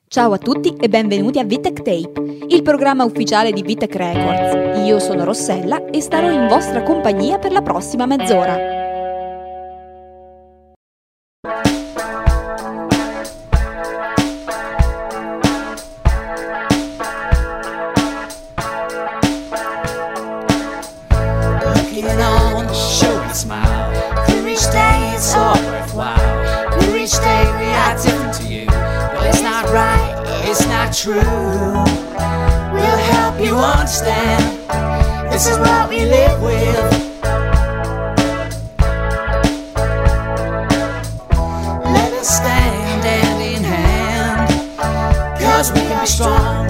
Ciao a tutti e benvenuti a Vitec Tape, il programma ufficiale di Vitec Records. Io sono Rossella e starò in vostra compagnia per la prossima mezz'ora. True, we'll help you understand. This is what we live with. Let us stand hand in hand, 'cause we are strong.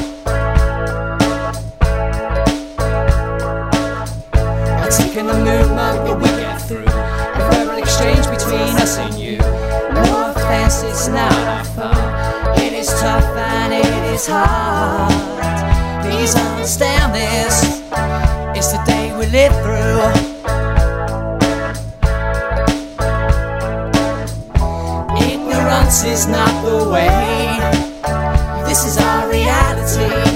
Taking the movement that we get through, a verbal exchange between us and you. No offense, it's not our fault. It is tough and it is hard. Please understand this. It's the day we live through. Ignorance is not the way. This is our reality.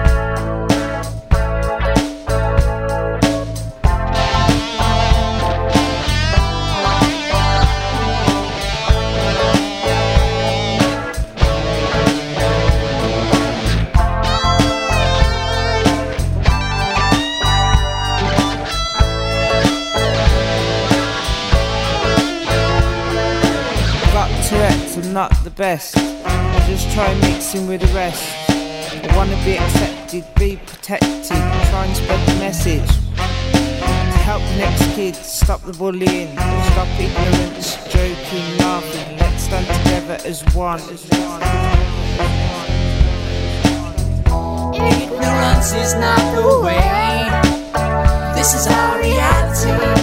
I'm not the best, I just try mixing with the rest. I wanna be accepted, be protected, try and spread the message to help the next kid, stop the bullying, stop ignorance, joking, laughing. Let's stand together as one. Ignorance is not the way. This is our reality.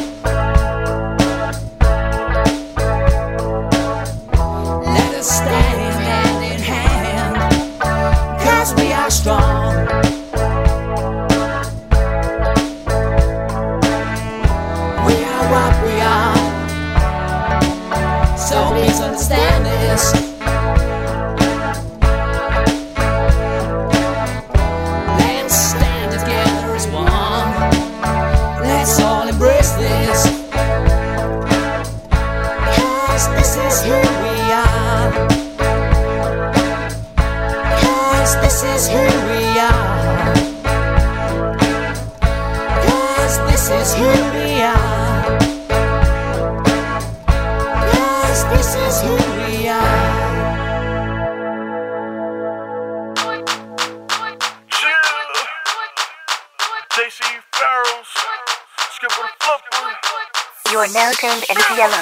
Stand hand in hand, 'cause we are strong. We are what we are, so please understand this. Let's stand together as one. Let's all embrace this, 'cause this is who we are. This is who we are. 'Cause this is who we are. 'Cause this is who we are. JC Farrells, skip with a flipper. You are now turned into yellow.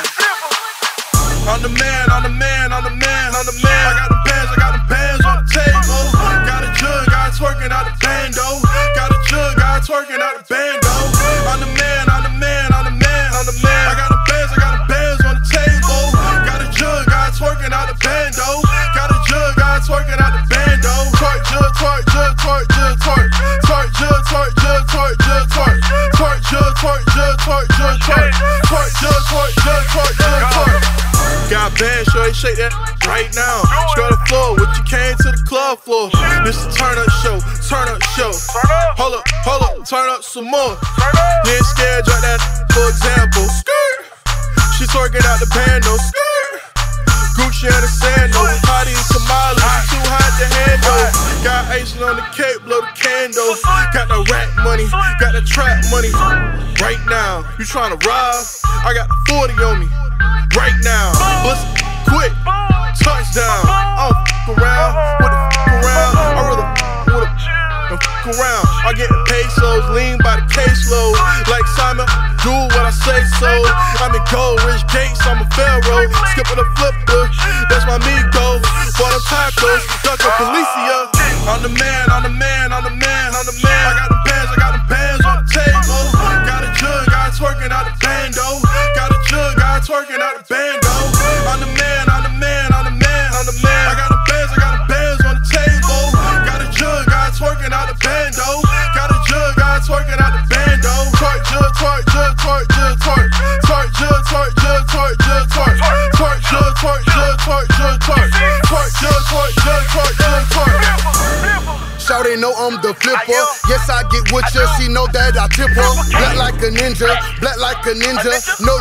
I'm the man, I'm the man, I'm the man, I'm the man. I got them pants on the table. Got a jug, got it twerking out the bando. Got a jug, got it twerking out the bando. I'm the man, I'm the man, I'm the man, I'm the man. I got them pants on the table. Got a jug, got it twerking out the bando. Got a jug, got it twerking out the bando. Twerk, jug, twerk, jug, twerk, jug, twerk. Twerk, jug, twerk, jug, twerk, jug, twerk. Twerk, jug, twerk, jug, twerk, jug, twerk. Twerk, jug, twerk, jug, twerk, jug, twerk. Got bad, sure they shake that right now. Scroll the floor, what you came to the club for? This a turn up show, turn up show. Hold up, turn up some more. You ain't scared, drop that for example. Skirt, she twerking out the bando. Skirt, Gucci and the sandals. Hottie and tamales, too hot to handle. Got icing on the cake, blow the candles. Got the rack money, got the trap money. Right now, you tryna rob? I got the 40 on me. Right now, bust quick, touchdown. I don't fuck around, with the fuck around. I really with a fuck around. I get pesos, lean by the caseload. Like Simon, do what I say so. I'm in gold, Rich Gates, I'm a pharaoh. Skipping a flipper, that's my amigo. For the tacos, duck a Felicia. I'm the man, I'm the man, I'm the man, I'm the man. I got them pants on the table. Got a jug, got it twerking out the bando. Got a jug, got it twerking out the bando. I'm the man, I'm the man, I'm the man, I'm the man. I got them pants on the table. Got a jug, got it twerking out the bando. Got a jug, got it twerking out the bando. Twerk, jug, twerk, jug, twerk, jug, twerk. Twerk, jug, twerk, jug, twerk, jug, twerk. Twerk, jug, twerk, jug, twerk, jug, twerk. Twerk, jug, twerk. Shawty know I'm the flipper. Yes, I get with ya. She know that I tip her. Black like a ninja, black like a ninja. No,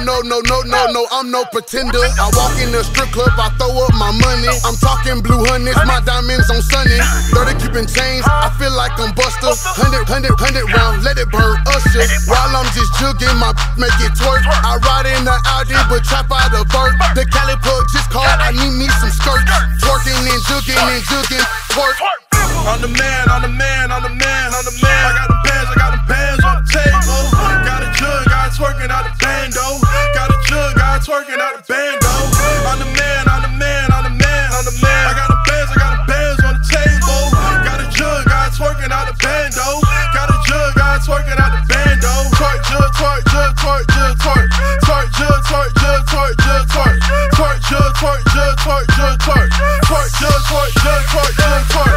I'm no pretender. I walk in the strip club, I throw up my money. I'm talking blue hundreds, my diamonds on sunny. 30 keeping chains, I feel like I'm Buster. 100 round, let it burn Usher. While I'm just jugging, my make it twerk. I ride in the Audi, but trap out a vert. The Cali plug just called, I need me some skirts. Twerking and jugging, twerk. I'm the man, I'm the man, I'm the man, I'm the man. I got them bands on the table. Got a jug, got it twerking out the bando. Got a jug, got it twerking out the bando. I'm the man, I'm the man, I'm the man, I'm the man. I got them bands on the table. Got a jug, got it twerking out the bando. Got a jug, got it twerking out the bando. Twerk, jug, twerk, jug, twerk, jug, twerk. Twerk, jug, twerk, jug, twerk, jug, twerk. Twerk, jug, twerk, jug, twerk, jug, twerk. Twerk, jug, twerk, jug, twerk, jug, twerk.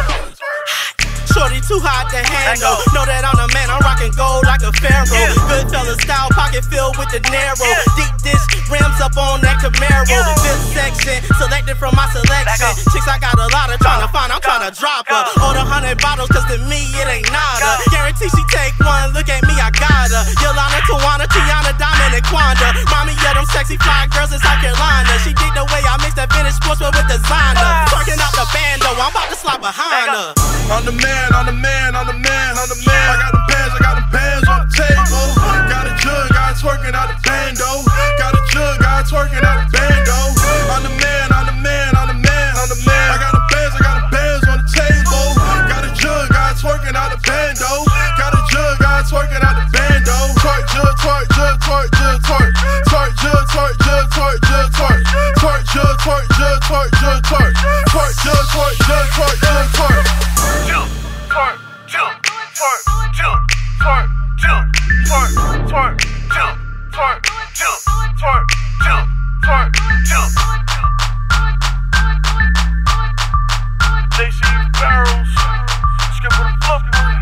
Shorty too hot to handle. Know that I'm the man, I'm rocking gold like a pharaoh. Goodfella style, pocket filled with the narrow. Deep dish, rims up on that Camaro. Fifth section, selected from my selection. Chicks I got a lot of trying to find, I'm trying to drop her. Order 100 bottles, cause to me it ain't nada. Guarantee she take one, look at me, I got her. Yolanda, Tawana, Tiana, Diamond, and Quanda. Mommy, yeah, them sexy fly girls in South Carolina. She dig the way I mix that vintage sportswear with designer. Twerking out the bando, I'm about to slide behind her. I'm the man, I'm the man, I'm the man, I'm the man. I got them bands on the table. Got a jug, got it twerking out the bando. Got a jug, got it twerking out the bando. I'm the man, I'm the man, I'm the man, I'm the man. I got them bands on the table. Got a jug, got it twerking out the bando. Got a jug, got it twerking out the bando. Twerk, jug, twerk, jug, twerk, jug, twerk. Twerk, jug, twerk, jug, twerk, jug, twerk. Twerk, jug, twerk, jug, twerk, jug, twerk. Twerk, jug, twerk, jug, twerk, jug, twerk. Twerk, jump, twerk, jump, twerk, jump, twerk, twerk, jump, twerk, jump, twerk, jump, twerk, jump. They see barrels, skip with a fluffy one.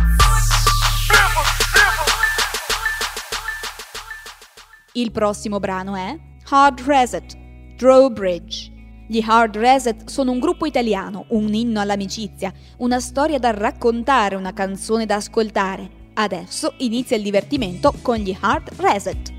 Il prossimo brano è Hard Reset, Drawbridge. Gli Hard Reset sono un gruppo italiano, un inno all'amicizia, una storia da raccontare, una canzone da ascoltare. Adesso inizia il divertimento con gli Hard Reset.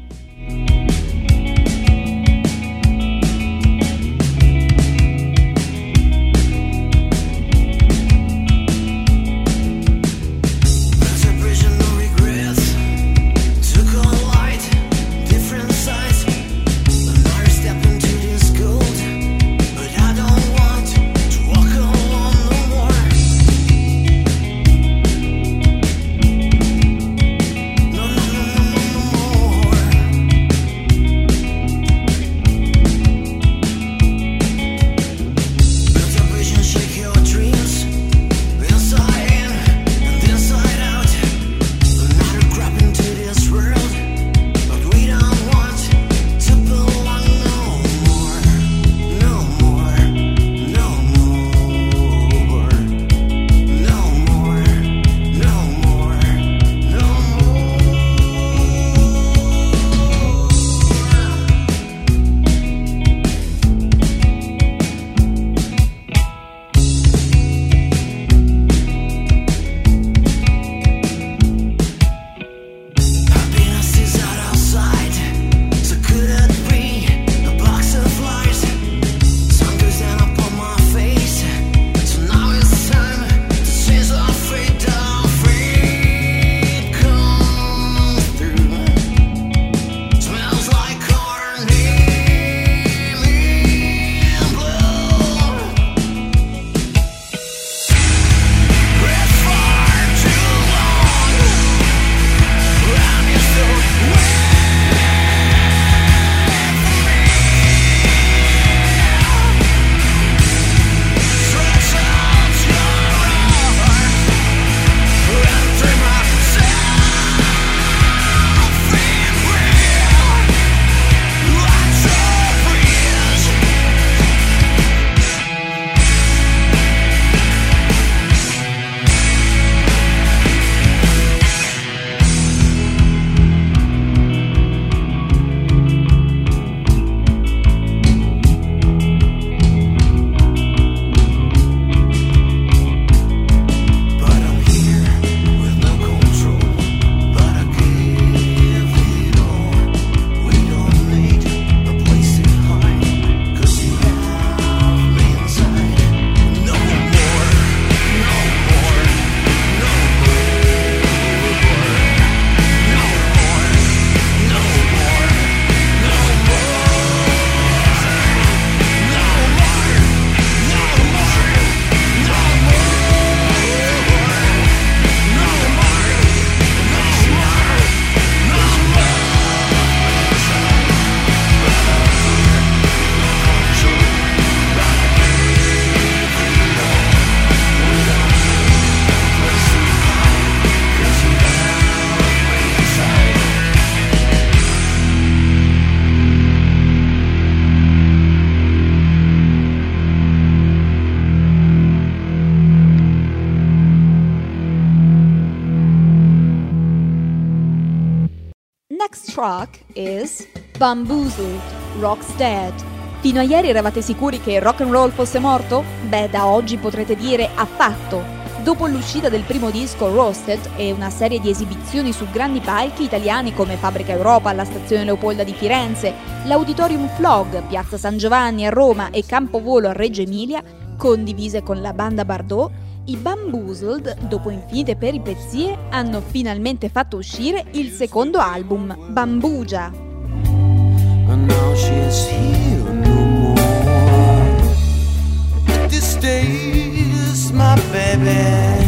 next track is Bamboozled, Rock's Dead. Fino a ieri eravate sicuri che il rock and roll fosse morto? Beh, da oggi potrete dire affatto. Dopo l'uscita del primo disco Roasted e una serie di esibizioni su grandi palchi italiani come Fabbrica Europa alla Stazione Leopolda di Firenze, l'Auditorium Flog, Piazza San Giovanni a Roma e Campovolo a Reggio Emilia, condivise con la banda Bardot, i Bamboozled, dopo infinite peripezie, hanno finalmente fatto uscire il secondo album, Bambuja. But now she's here no more. This day is my baby.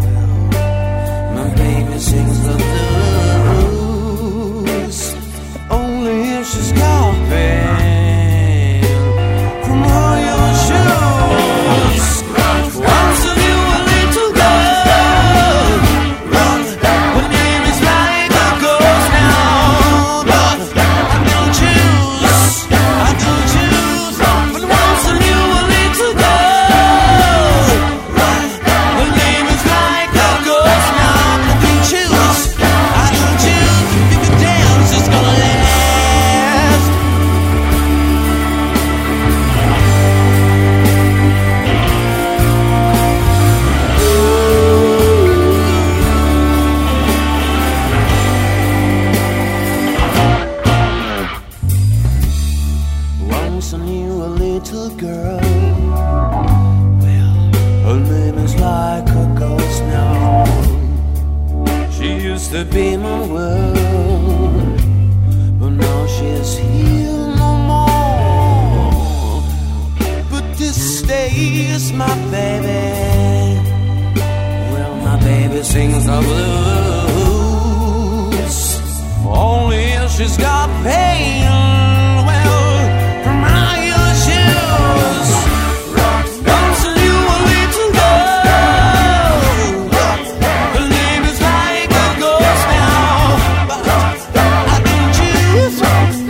My baby sings the blues. Only if she's got pain from all your shoes. Once of you a little girl. Her name is like a ghost now. But I don't choose. But once of you a little girl. Her name is like a ghost now. I don't choose. If you dance, it's gonna last. Once I knew a little girl. Well, her name is like a ghost now. She used to be my world, but now she's here no more. But this stays my baby. Well, my baby sings the blues. Only if she's got pain. Well, from all your shoes. Once I knew a little girl. Her name is like a ghost now. But I don't choose.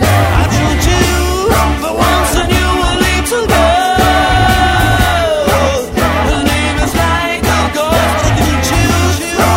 But once I knew a little girl. Her name is like a ghost. I didn't choose.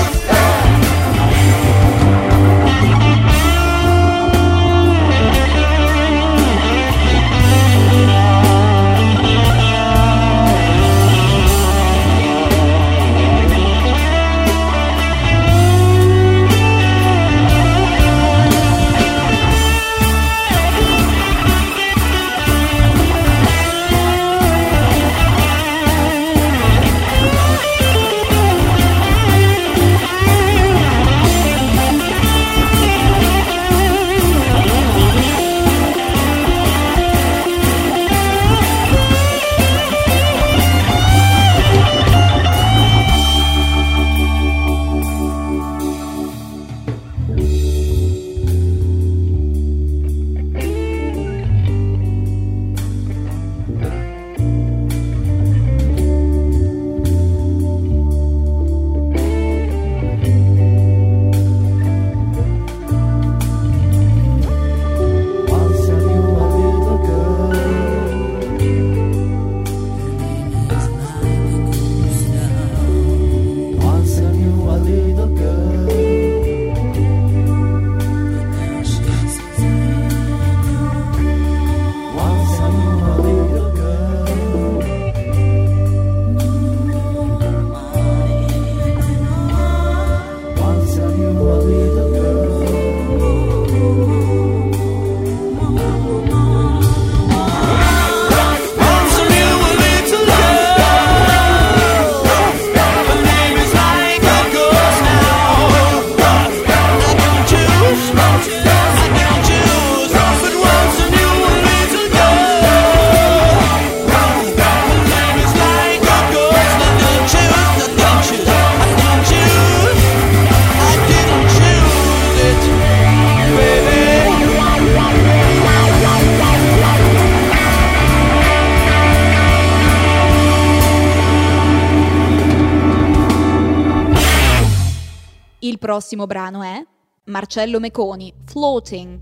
Il prossimo brano è Marcello Meconi, Floating.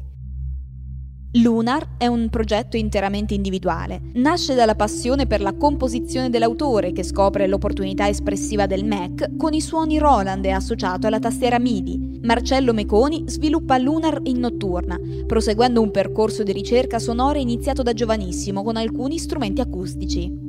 Lunar è un progetto interamente individuale. Nasce dalla passione per la composizione dell'autore, che scopre l'opportunità espressiva del Mac con i suoni Roland e associato alla tastiera MIDI. Marcello Meconi sviluppa Lunar in Notturna, proseguendo un percorso di ricerca sonora iniziato da giovanissimo con alcuni strumenti acustici.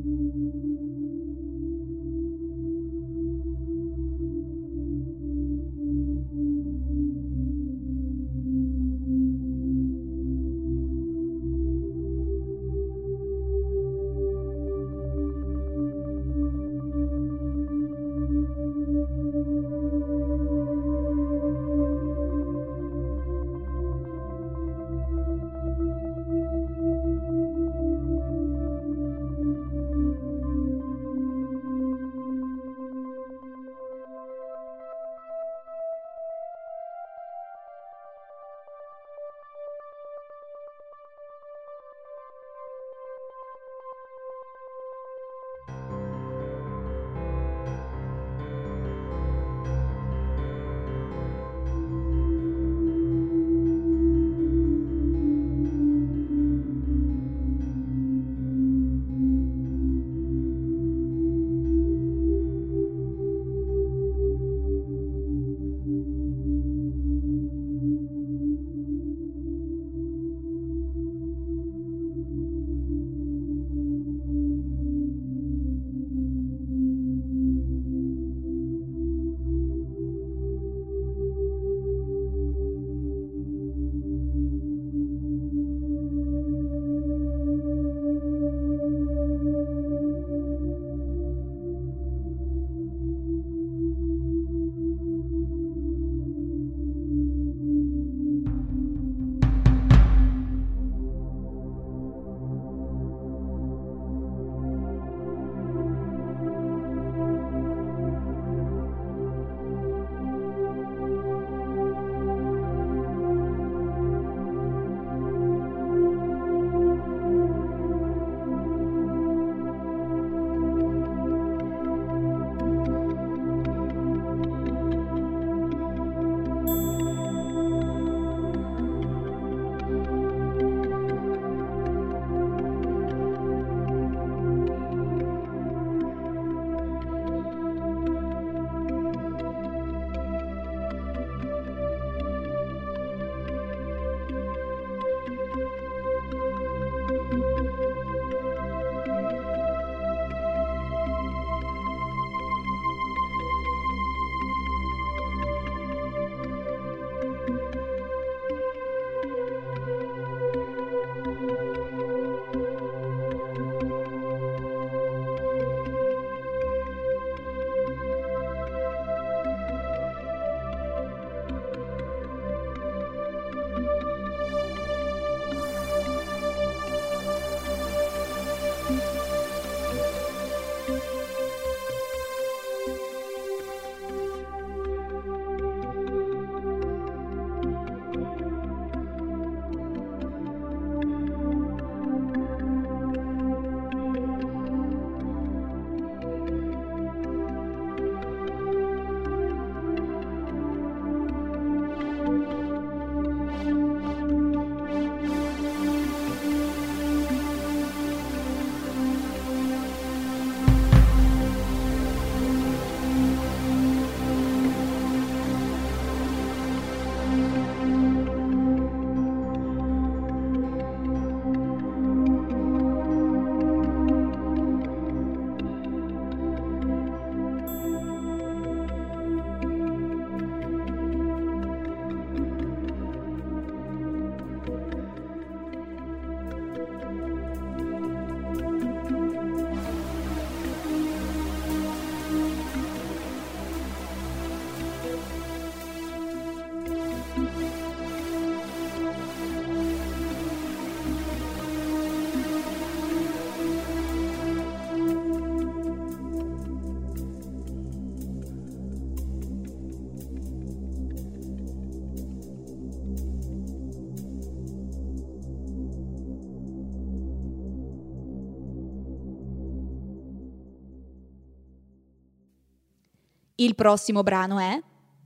Il prossimo brano è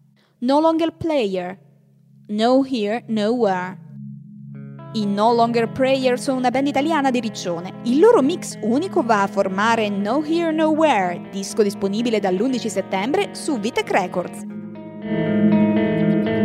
No Longer Player, No Here, Nowhere. I No Longer Prayer sono una band italiana di Riccione. Il loro mix unico va a formare No Here Nowhere, disco disponibile dall'11 settembre su Vitek Records.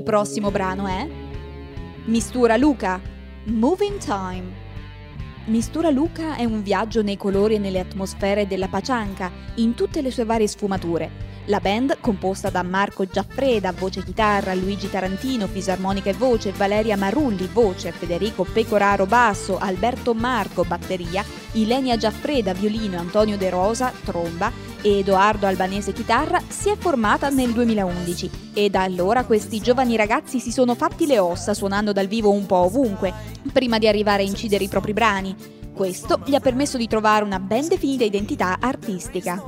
prossimo brano è Mistura Luca, Moving Time. Mistura Luca è un viaggio nei colori e nelle atmosfere della Pachanka in tutte le sue varie sfumature. La band, composta da Marco Giaffreda, voce chitarra, Luigi Tarantino, fisarmonica e voce, Valeria Marulli, voce, Federico Pecoraro, basso, Alberto Marco, batteria, Ilenia Giaffreda, violino, Antonio De Rosa, tromba e Edoardo Albanese, chitarra, si è formata nel 2011 e da allora questi giovani ragazzi si sono fatti le ossa suonando dal vivo un po' ovunque, prima di arrivare a incidere i propri brani. Questo gli ha permesso di trovare una ben definita identità artistica.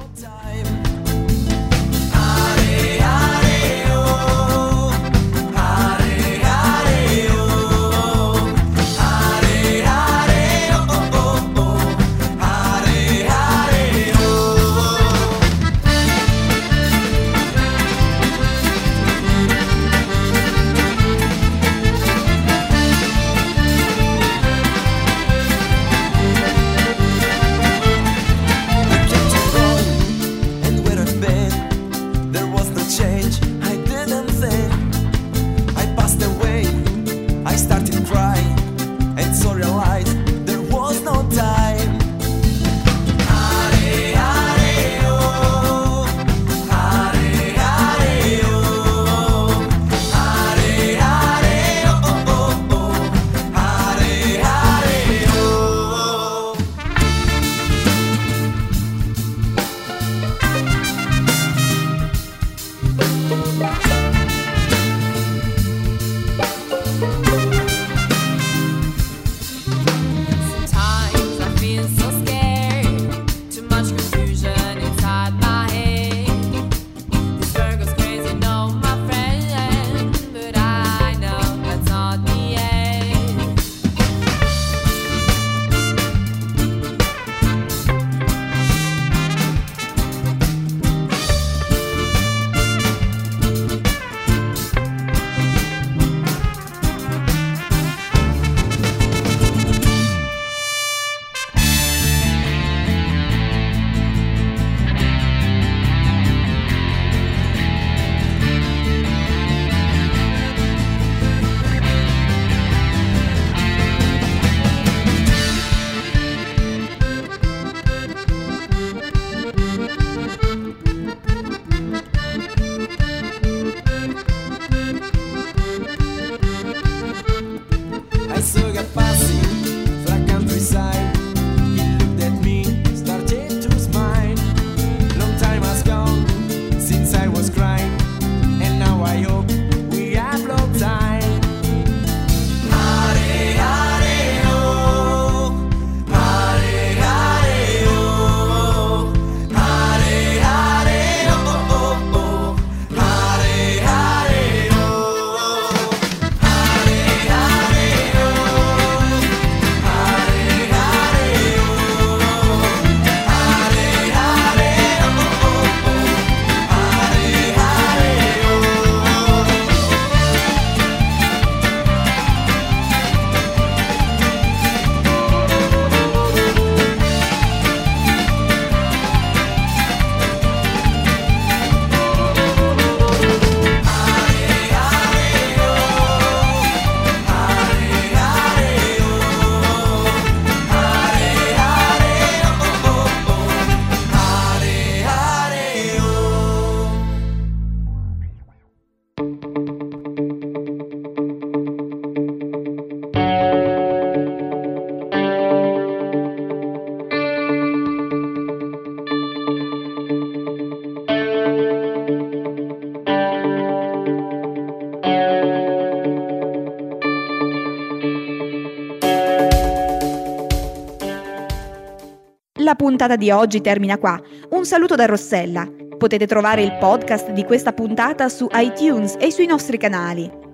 La puntata di oggi termina qua. Un saluto da Rossella. Potete trovare il podcast di questa puntata su iTunes e sui nostri canali.